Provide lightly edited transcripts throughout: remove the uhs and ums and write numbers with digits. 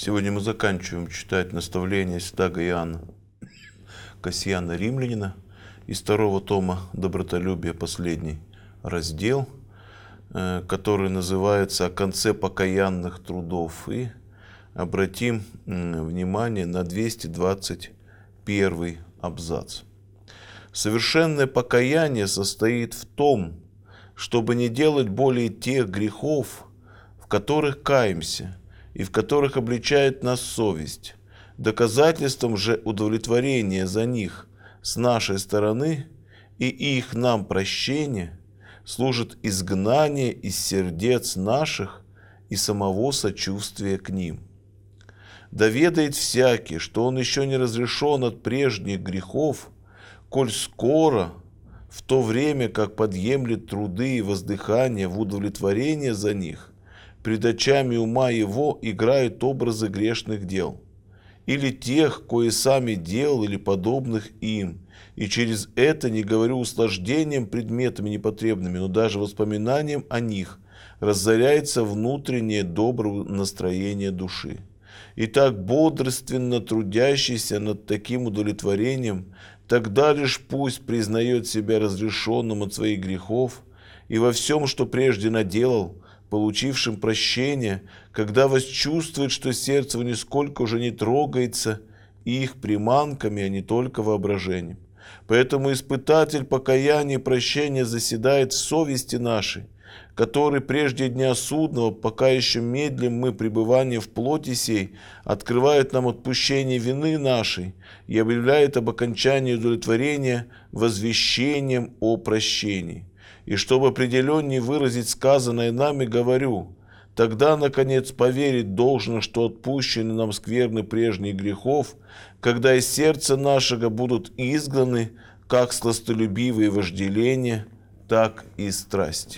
Сегодня мы заканчиваем читать наставления святаго Иоанна Кассиана Римлянина из второго тома «Добротолюбие», последний раздел, который называется «О конце покаянных трудов». И обратим внимание на 221 абзац. Совершенное покаяние состоит в том, чтобы не делать более тех грехов, в которых каемся и в которых обличает нас совесть. Доказательством же удовлетворения за них с нашей стороны и их нам прощение служит изгнание из сердец наших и самого сочувствия к ним. Да ведает всякий, что он еще не разрешен от прежних грехов, коль скоро, в то время как подъемлет труды и воздыхания в удовлетворение за них, пред очами ума его играют образы грешных дел, или тех, кои сами делал, или подобных им, и через это, не говорю услаждением предметами непотребными, но даже воспоминанием о них, разоряется внутреннее доброе настроение души. И так бодрственно трудящийся над таким удовлетворением, тогда лишь пусть признает себя разрешенным от своих грехов и во всем, что прежде наделал, получившим прощение, когда восчувствует, что сердце его нисколько уже не трогается их приманками, а не только воображением. Поэтому испытатель покаяния и прощения заседает в совести нашей, который прежде дня судного, пока еще медлим мы пребывание в плоти сей, открывает нам отпущение вины нашей и объявляет об окончании удовлетворения возвещением о прощении. И чтобы определеннее выразить сказанное нами, говорю, тогда, наконец, поверить должно, что отпущены нам скверны прежних грехов, когда из сердца нашего будут изгнаны как сластолюбивые вожделения, так и страсти.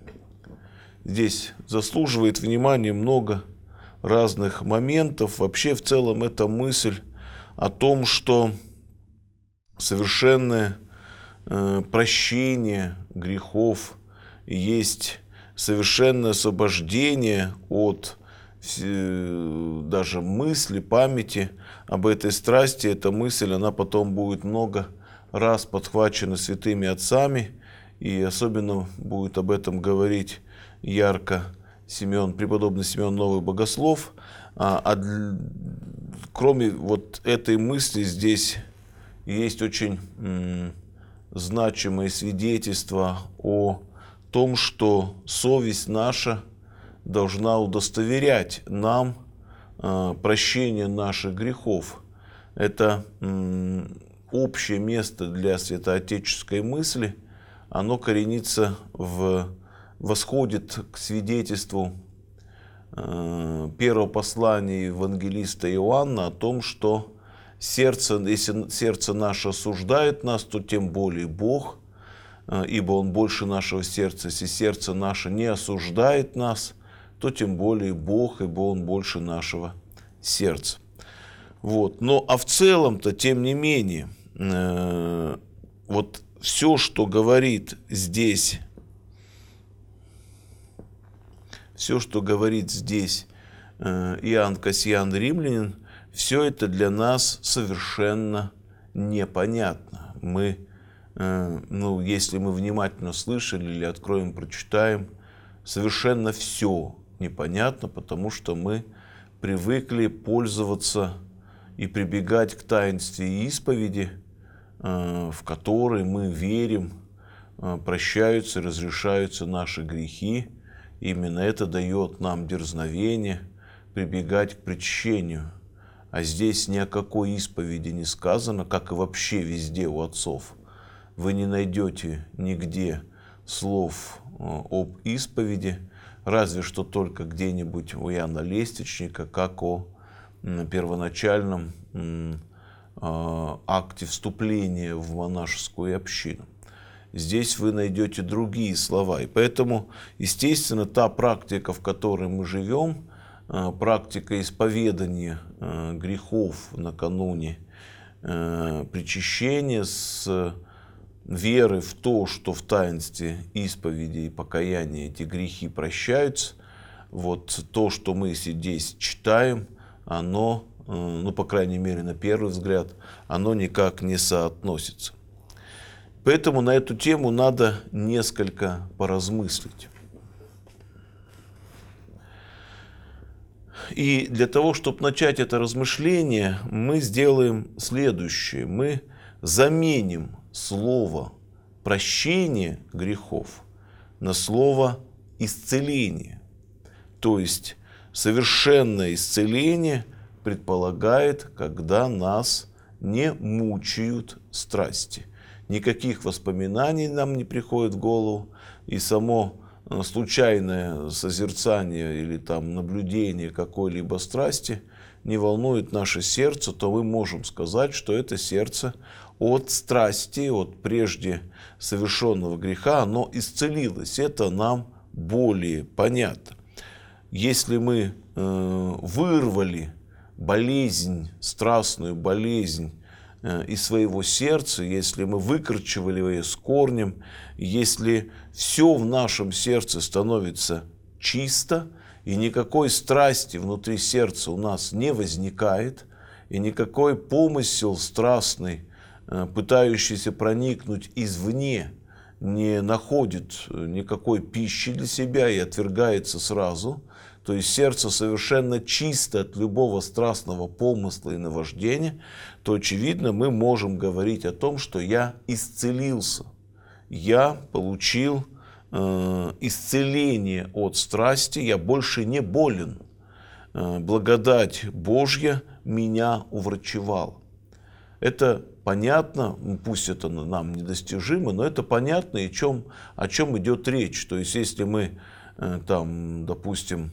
Здесь заслуживает внимания много разных моментов. Вообще, в целом, эта мысль о том, что совершенное прощение грехов есть совершенное освобождение от даже мысли, памяти об этой страсти. Эта мысль, она потом будет много раз подхвачена святыми отцами, и особенно будет об этом говорить ярко преподобный Симеон Новый Богослов. Кроме вот этой мысли, здесь есть очень значимое свидетельство о том, что совесть наша должна удостоверять нам прощение наших грехов. Это общее место для святоотеческой мысли. Оно восходит к свидетельству первого послания евангелиста Иоанна о том, что если сердце наше осуждает нас, то тем более Бог, ибо Он больше нашего сердца. Если сердце наше не осуждает нас, то тем более Бог, ибо Он больше нашего сердца. Вот. А в целом-то, тем не менее, вот все, что говорит здесь, Иоанн Кассиан Римлянин, все это для нас совершенно непонятно. Если мы внимательно слышали или откроем, прочитаем, совершенно все непонятно, потому что мы привыкли пользоваться и прибегать к таинстве исповеди, в которой мы верим, прощаются и разрешаются наши грехи. Именно это дает нам дерзновение прибегать к причащению. А здесь ни о какой исповеди не сказано, как и вообще везде у отцов. Вы не найдете нигде слов об исповеди, разве что только где-нибудь у Иоанна Лестничника, как о первоначальном акте вступления в монашескую общину. Здесь вы найдете другие слова. И поэтому, естественно, та практика, в которой мы живем, практика исповедания грехов накануне причащения с веры в то, что в таинстве исповеди и покаяния эти грехи прощаются, вот то, что мы здесь читаем, оно, ну, по крайней мере, на первый взгляд, оно никак не соотносится. Поэтому на эту тему надо несколько поразмыслить. И для того, чтобы начать это размышление, мы сделаем следующее. Мы заменим слово «прощение грехов» на слово «исцеление». То есть совершенное исцеление предполагает, когда нас не мучают страсти. Никаких воспоминаний нам не приходит в голову, и само случайное созерцание или там наблюдение какой-либо страсти не волнует наше сердце, то мы можем сказать, что это сердце от страсти, от прежде совершенного греха, оно исцелилось. Это нам более понятно. Если мы вырвали болезнь, страстную болезнь из своего сердца, если мы выкорчевали ее с корнем, если все в нашем сердце становится чисто, и никакой страсти внутри сердца у нас не возникает, и никакой помысел страстный, пытающийся проникнуть извне, не находит никакой пищи для себя и отвергается сразу, то есть сердце совершенно чисто от любого страстного помысла и наваждения, то, очевидно, мы можем говорить о том, что я исцелился. Я получил исцеление от страсти, я больше не болен. Благодать Божья меня уврачевала. Это понятно, пусть это нам недостижимо, но это понятно, и о чем идет речь. То есть, если мы там, допустим,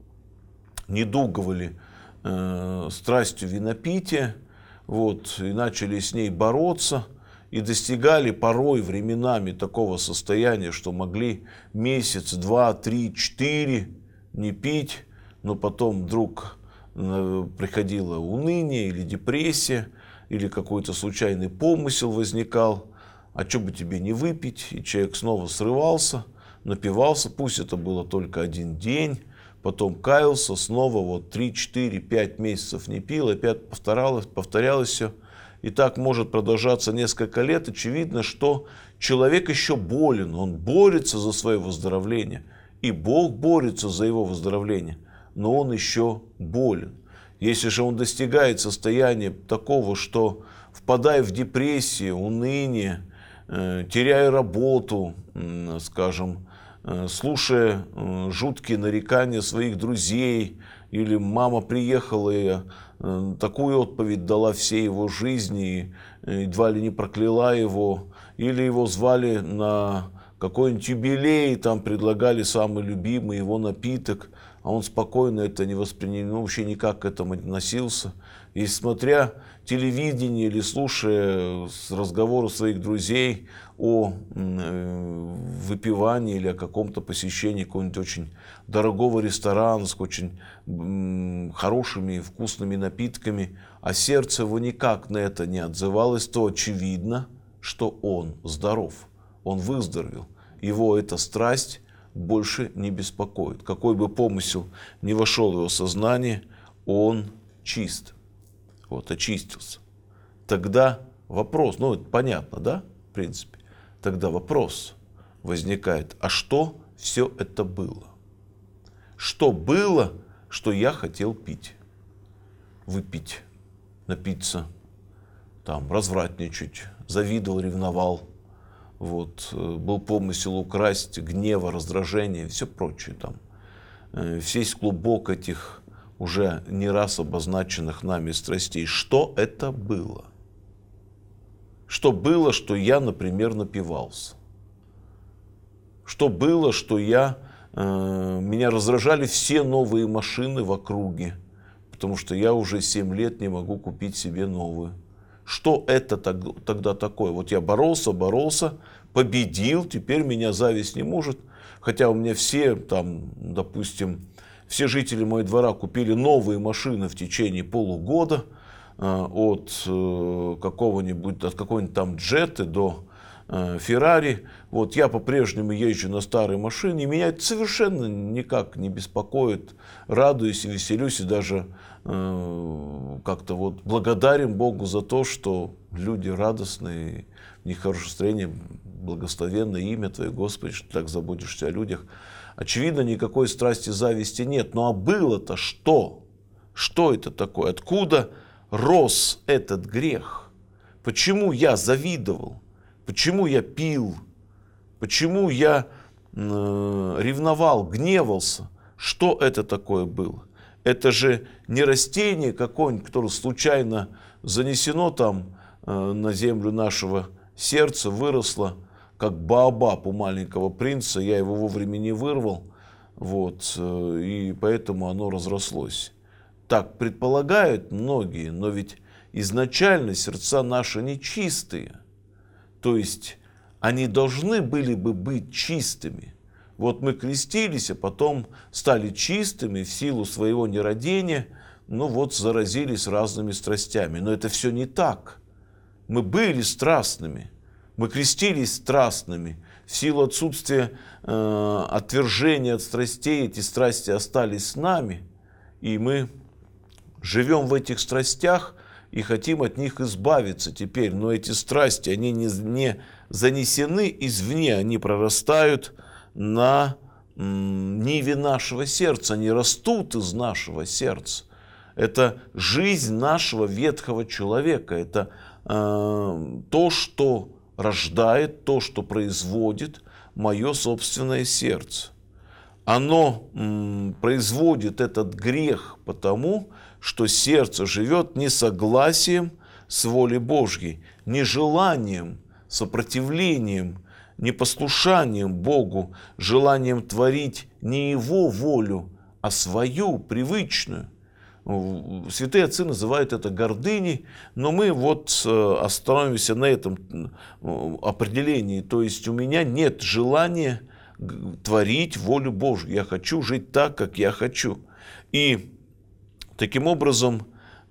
недуговали страстью винопития, вот, и начали с ней бороться, и достигали порой временами такого состояния, что могли месяц, 2, 3, 4 не пить, но потом вдруг приходило уныние или депрессия, или какой-то случайный помысел возникал, а что бы тебе не выпить, и человек снова срывался, напивался, пусть это было только один день, потом каялся, снова вот 3, 4, 5 месяцев не пил, опять повторялось все. И так может продолжаться несколько лет. Очевидно, что человек еще болен, он борется за свое выздоровление, и Бог борется за его выздоровление, но он еще болен. Если же он достигает состояния такого, что впадая в депрессию, уныние, теряя работу, скажем, слушая жуткие нарекания своих друзей, или мама приехала и такую отповедь дала всей его жизни, и едва ли не прокляла его, или его звали на какой-нибудь юбилей, там предлагали самый любимый его напиток, а он спокойно это не воспринимал, вообще никак к этому не относился. И смотря телевидение или слушая разговоры своих друзей о выпивании или о каком-то посещении какого-нибудь очень дорогого ресторана с очень хорошими и вкусными напитками, а сердце его никак на это не отзывалось, то очевидно, что он здоров, он выздоровел. Его эта страсть больше не беспокоит. Какой бы помысел ни вошел в его сознание, он чист. Вот, очистился. Тогда вопрос, ну это понятно, да, в принципе. Тогда вопрос возникает, а что все это было? Что было, что я хотел пить? Выпить, напиться, там, развратничать, завидовал, ревновал. Вот, был помысел украсть, гнева, раздражения и все прочее там. Весь клубок этих уже не раз обозначенных нами страстей. Что это было? Что было, что я, например, напивался? Что было, что меня раздражали все новые машины в округе, потому что я уже 7 лет не могу купить себе новую. Что это тогда такое? Вот я боролся, победил, теперь меня зависть не может. Хотя у меня все, там, допустим, все жители моего двора купили новые машины в течение полугода. От какого-нибудь там Джеты до Феррари. Вот я по-прежнему езжу на старой машине, и меня это совершенно никак не беспокоит. Радуюсь и веселюсь, и даже как-то вот благодарен Богу за то, что люди радостные, у них хорошее настроение, благословенное имя Твое, Господи, что Ты так заботишься о людях. Очевидно, никакой страсти, зависти нет. Ну а было-то что? Что это такое? Откуда рос этот грех? Почему я завидовал? Почему я пил? Почему я ревновал, гневался? Что это такое было? Это же не растение какое-нибудь, которое случайно занесено там на землю нашего сердца, выросло, как баобаб у маленького принца. Я его вовремя не вырвал, вот, и поэтому оно разрослось. Так предполагают многие, но ведь изначально сердца наши нечистые. То есть они должны были бы быть чистыми. Вот мы крестились, а потом стали чистыми в силу своего нерадения, ну вот заразились разными страстями. Но это все не так. Мы были страстными, мы крестились страстными. В силу отсутствия отвержения от страстей эти страсти остались с нами, и мы живем в этих страстях и хотим от них избавиться теперь. Но эти страсти, они не занесены извне, они прорастают на ниве нашего сердца, они растут из нашего сердца. Это жизнь нашего ветхого человека, это то, что рождает, то, что производит мое собственное сердце. Оно производит этот грех потому, что сердце живет несогласием с волей Божьей, нежеланием, сопротивлением, непослушанием Богу, желанием творить не Его волю, а свою, привычную. Святые отцы называют это гордыней, но мы вот остановимся на этом определении. То есть у меня нет желания творить волю Божью. Я хочу жить так, как я хочу. И таким образом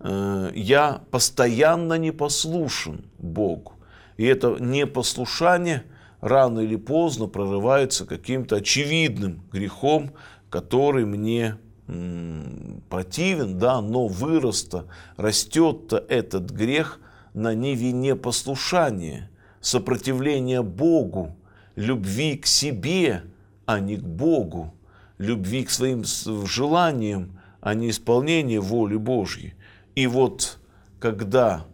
я постоянно непослушен Богу. И это непослушание рано или поздно прорывается каким-то очевидным грехом, который мне противен, да, но растет-то этот грех на ниве непослушания, сопротивления Богу, любви к себе, а не к Богу, любви к своим желаниям, а не исполнения воли Божьей. И вот когда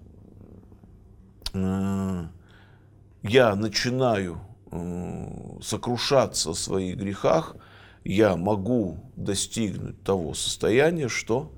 я начинаю сокрушаться о своих грехах, я могу достигнуть того состояния, что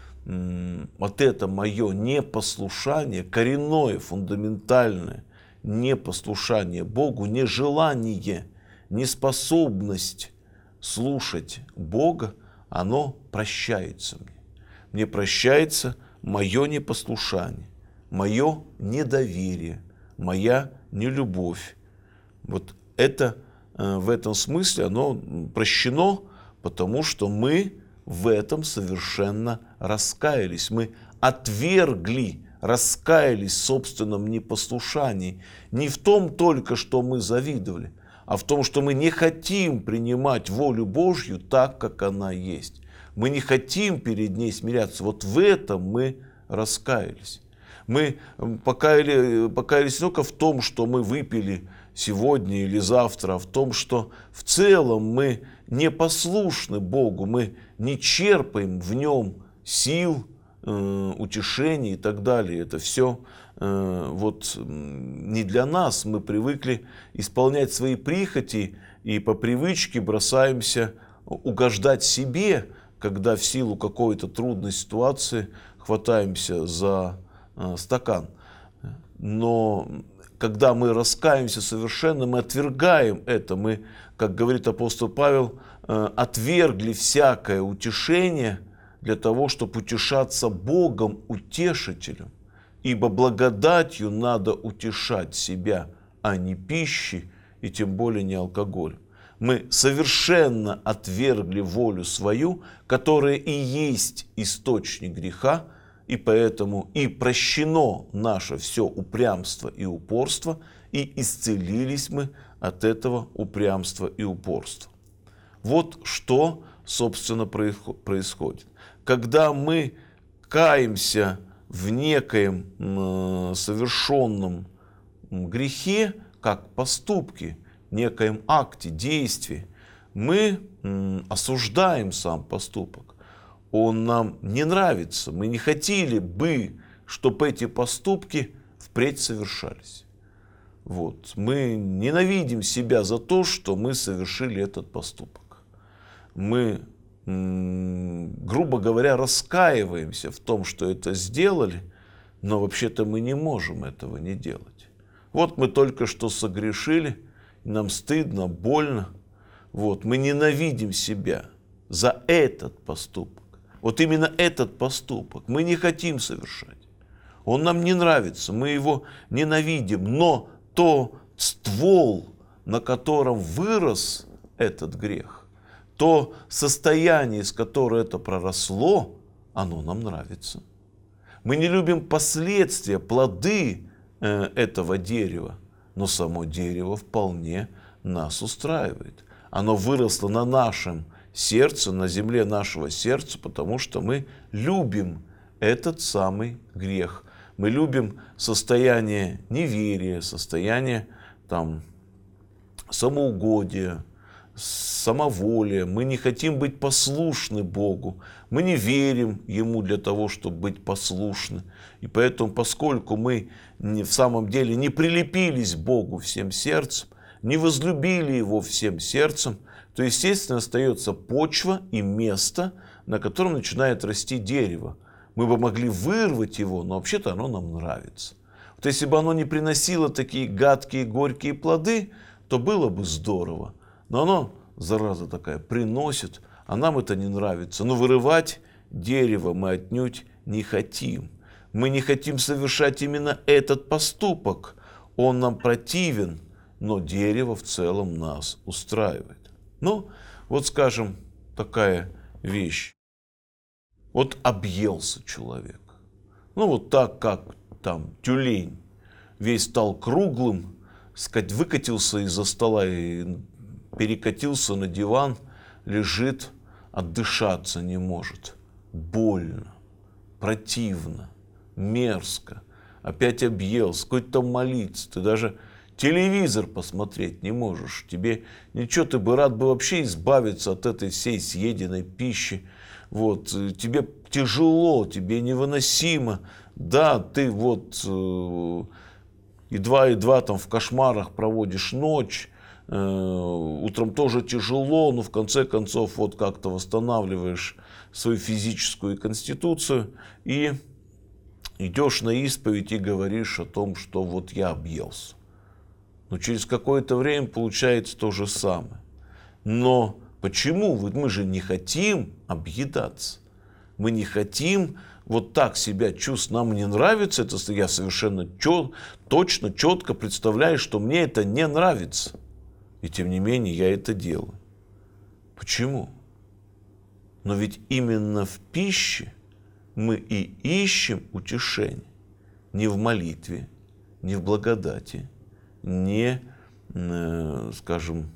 вот это мое непослушание, коренное, фундаментальное непослушание Богу, нежелание, неспособность слушать Бога, оно прощается мне. Мне прощается мое непослушание, мое недоверие, моя нелюбовь. Вот это в этом смысле оно прощено, потому что мы в этом совершенно раскаялись. Мы отвергли, раскаялись в собственном непослушании. Не в том только, что мы завидовали, а в том, что мы не хотим принимать волю Божью так, как она есть. Мы не хотим перед ней смиряться. Вот в этом мы раскаялись. Мы покаялись не только в том, что мы выпили сегодня или завтра, а в том, что в целом мы непослушны Богу, мы не черпаем в нем сил, утешений и так далее. Это все вот не для нас. Мы привыкли исполнять свои прихоти и по привычке бросаемся угождать себе, когда в силу какой-то трудной ситуации хватаемся за стакан. Но когда мы раскаемся совершенно, мы отвергаем это. Мы, как говорит апостол Павел, отвергли всякое утешение для того, чтобы утешаться Богом, утешителем. Ибо благодатью надо утешать себя, а не пищей, и тем более не алкоголем. Мы совершенно отвергли волю свою, которая и есть источник греха, и поэтому и прощено наше все упрямство и упорство, и исцелились мы от этого упрямства и упорства. Вот что, собственно, происходит. Когда мы каемся в некоем совершенном грехе, как поступке, некоем акте, действии, мы осуждаем сам поступок. Он нам не нравится. Мы не хотели бы, чтобы эти поступки впредь совершались. Вот. Мы ненавидим себя за то, что мы совершили этот поступок. Мы, грубо говоря, раскаиваемся в том, что это сделали, но вообще-то мы не можем этого не делать. Вот мы только что согрешили, нам стыдно, больно. Вот. Мы ненавидим себя за этот поступок. Вот именно этот поступок мы не хотим совершать. Он нам не нравится, мы его ненавидим, но то ствол, на котором вырос этот грех, то состояние, из которого это проросло, оно нам нравится. Мы не любим последствия, плоды этого дерева, но само дерево вполне нас устраивает. Оно выросло на нашем сердце, на земле нашего сердца, потому что мы любим этот самый грех. Мы любим состояние неверия, состояние самоугодия, самоволия. Мы не хотим быть послушны Богу. Мы не верим Ему для того, чтобы быть послушны. И поэтому, поскольку мы в самом деле не прилепились к Богу всем сердцем, не возлюбили Его всем сердцем, то, естественно, остается почва и место, на котором начинает расти дерево. Мы бы могли вырвать его, но вообще-то оно нам нравится. Вот если бы оно не приносило такие гадкие, горькие плоды, то было бы здорово. Но оно, зараза такая, приносит, а нам это не нравится. Но вырывать дерево мы отнюдь не хотим. Мы не хотим совершать именно этот поступок. Он нам противен, но дерево в целом нас устраивает. Ну, вот скажем, такая вещь. Вот объелся человек. Ну, вот так, как тюлень весь стал круглым, выкатился из-за стола и перекатился на диван, лежит, отдышаться не может. Больно, противно, мерзко. Опять объелся, какой-то молиться. Ты даже телевизор посмотреть не можешь. Тебе ничего, ты бы рад бы вообще избавиться от этой всей съеденной пищи. Вот, тебе тяжело, тебе невыносимо. Да, ты вот едва-едва в кошмарах проводишь ночь. Утром тоже тяжело, но в конце концов вот как-то восстанавливаешь свою физическую конституцию и идешь на исповедь и говоришь о том, что вот я объелся. Но через какое-то время получается то же самое. Но почему? Мы же не хотим объедаться. Мы не хотим вот так себя чувствовать. Нам не нравится это. Я совершенно точно, четко представляю, что мне это не нравится. И тем не менее я это делаю. Почему? Но ведь именно в пище мы и ищем утешение. Не в молитве, не в благодати, не, скажем,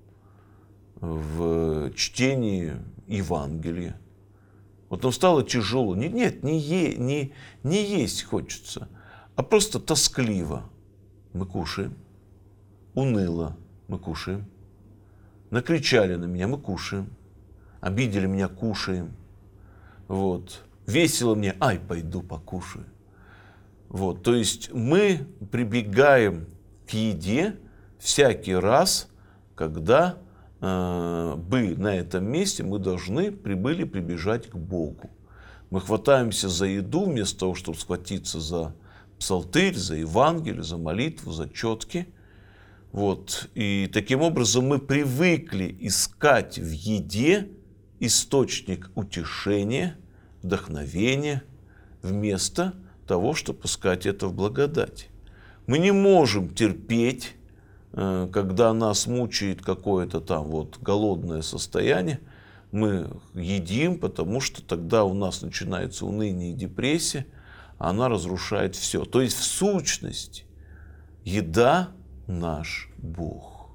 в чтении Евангелия. Вот нам стало тяжело. Нет, не есть хочется, а просто тоскливо. Мы кушаем. Уныло. Мы кушаем. Накричали на меня, мы кушаем. Обидели меня, кушаем. Вот. Весело мне, пойду покушаю. Вот. То есть мы прибегаем к еде всякий раз, когда бы на этом месте мы должны прибежать к Богу. Мы хватаемся за еду вместо того, чтобы схватиться за псалтырь, за Евангелие, за молитву, за четки. Вот. И таким образом мы привыкли искать в еде источник утешения, вдохновения, вместо того, чтобы искать это в благодати. Мы не можем терпеть, когда нас мучает какое-то голодное состояние. Мы едим, потому что тогда у нас начинается уныние и депрессия, а она разрушает все. То есть в сущности еда наш Бог.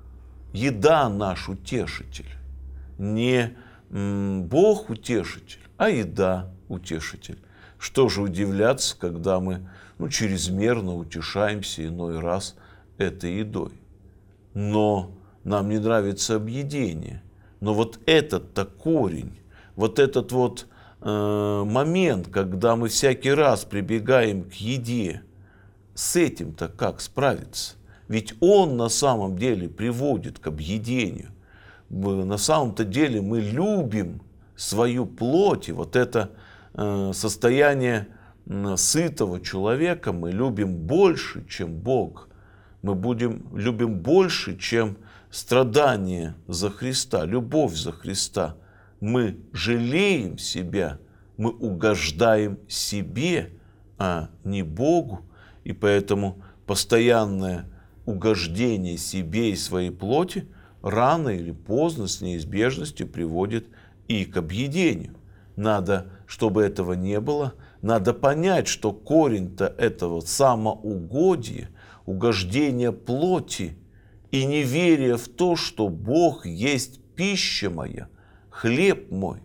Еда наш утешитель. Не Бог утешитель, а еда утешитель. Что же удивляться, когда мы чрезмерно утешаемся иной раз этой едой. Но нам не нравится объедение. Но вот этот-то корень, вот этот вот момент, когда мы всякий раз прибегаем к еде, с этим-то как справиться? Ведь он на самом деле приводит к объедению. На самом-то деле мы любим свою плоть, и вот это состояние сытого человека мы любим больше, чем Бог. Мы любим больше, чем страдание за Христа, любовь за Христа. Мы жалеем себя, мы угождаем себе, а не Богу. И поэтому постоянное угождение себе и своей плоти рано или поздно с неизбежностью приводит и к объедению. Надо, чтобы этого не было, надо понять, что корень-то этого самоугодия, угождения плоти и неверия в то, что Бог есть пища моя, хлеб мой.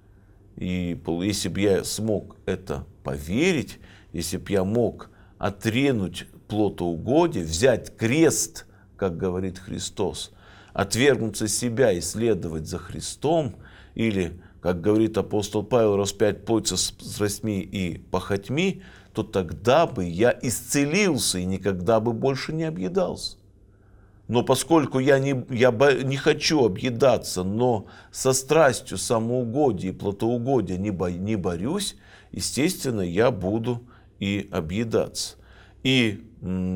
И если бы я смог это поверить, если бы я мог отринуть плотоугодие, взять крест, как говорит Христос, отвергнуться себя и следовать за Христом, или, как говорит апостол Павел, распять плоть со страстьми и похотьми, то тогда бы я исцелился и никогда бы больше не объедался. Но поскольку я не хочу объедаться, но со страстью самоугодия и плотоугодия не борюсь, естественно, я буду и объедаться. И,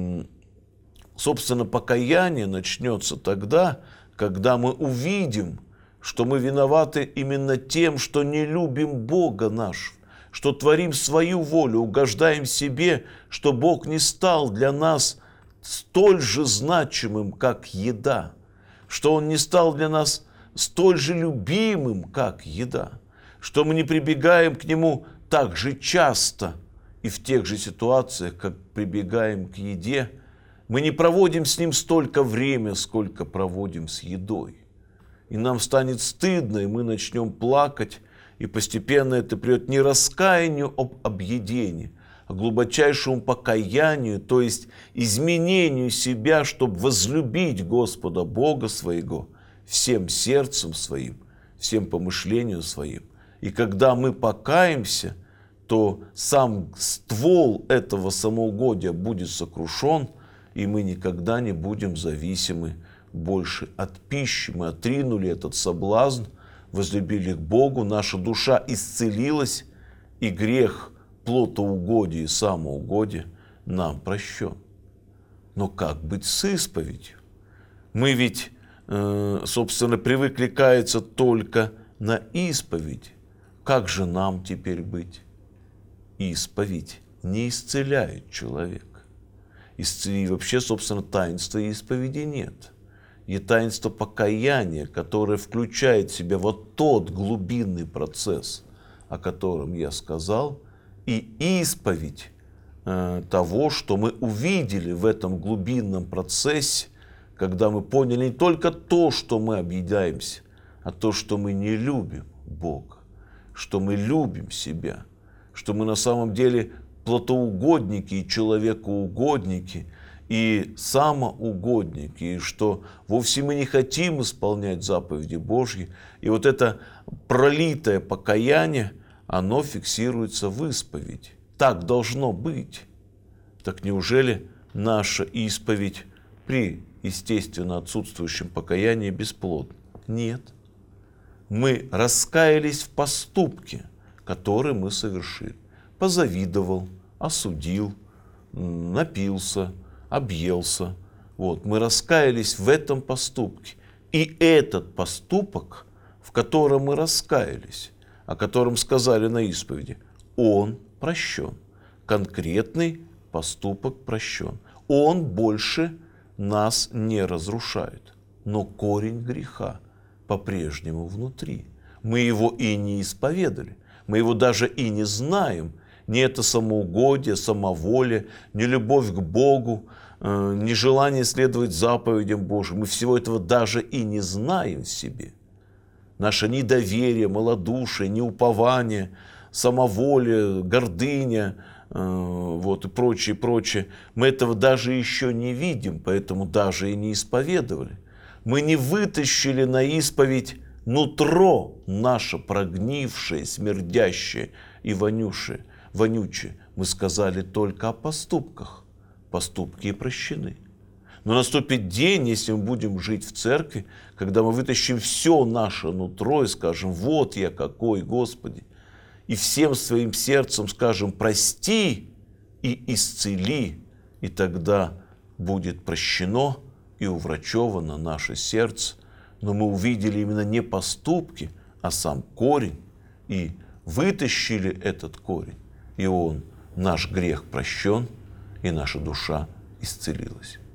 собственно, покаяние начнется тогда, когда мы увидим, что мы виноваты именно тем, что не любим Бога нашего, что творим свою волю, угождаем себе, что Бог не стал для нас столь же значимым, как еда, что Он не стал для нас столь же любимым, как еда, что мы не прибегаем к Нему так же часто и в тех же ситуациях, как прибегаем к еде. Мы не проводим с Ним столько времени, сколько проводим с едой. И нам станет стыдно, и мы начнем плакать, и постепенно это придет не раскаянию об объедении, а глубочайшему покаянию, то есть изменению себя, чтобы возлюбить Господа Бога своего всем сердцем своим, всем помышлением своим. И когда мы покаемся, то сам ствол этого самоугодия будет сокрушен, и мы никогда не будем зависимы больше от пищи. Мы отринули этот соблазн, возлюбили к Богу, наша душа исцелилась, и грех плотоугодия и самоугодия нам прощен. Но как быть с исповедью? Мы ведь, собственно, привыкли каяться только на исповедь. Как же нам теперь быть? Исповедь не исцеляет человека. И вообще, собственно, таинства исповеди нет. И таинство покаяния, которое включает в себя вот тот глубинный процесс, о котором я сказал, и исповедь того, что мы увидели в этом глубинном процессе, когда мы поняли не только то, что мы объедаемся, а то, что мы не любим Бога, что мы любим себя, что мы на самом деле плотоугодники и человекоугодники, и самоугодники, и что вовсе мы не хотим исполнять заповеди Божьи. И вот это пролитое покаяние, оно фиксируется в исповеди. Так должно быть. Так неужели наша исповедь при естественно отсутствующем покаянии бесплодна? Нет. Мы раскаялись в поступке, который мы совершили. Позавидовал, осудил, напился, объелся. Вот. Мы раскаялись в этом поступке. И этот поступок, в котором мы раскаялись, о котором сказали на исповеди, он прощен. Конкретный поступок прощен. Он больше нас не разрушает. Но корень греха по-прежнему внутри. Мы его и не исповедали. Мы его даже и не знаем. Ни это самоугодие, самоволие, ни любовь к Богу, нежелание следовать заповедям Божьим. Мы всего этого даже и не знаем в себе. Наше недоверие, малодушие, неупование, самоволие, гордыня, вот, и прочее, прочее. Мы этого даже еще не видим, поэтому даже и не исповедовали. Мы не вытащили на исповедь нутро наше прогнившее, смердящее и вонючее. Мы сказали только о поступках. Поступки и прощены. Но наступит день, если мы будем жить в церкви, когда мы вытащим все наше нутро и скажем: вот я какой, Господи, и всем своим сердцем скажем: прости и исцели, и тогда будет прощено и уврачевано наше сердце. Но мы увидели именно не поступки, а сам корень, и вытащили этот корень, и наш грех прощен, и наша душа исцелилась.